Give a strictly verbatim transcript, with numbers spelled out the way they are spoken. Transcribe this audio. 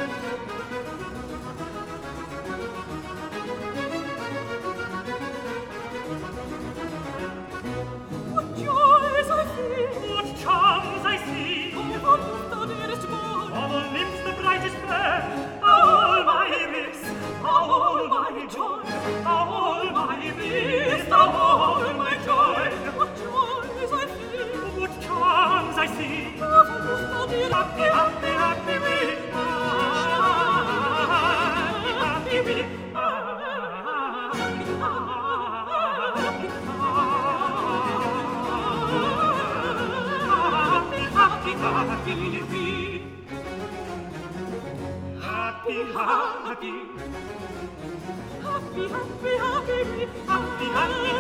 What joys I feel, what charms I see, all the dearest boy, all lips the brightest fair, all my bliss, all my joy, all my bliss, all my joy. What joys I feel, what charms I see, all the dearest happy, happy, happy me, happy, happy me, happy, happy, happy, happy, happy, happy, happy, happy, happy,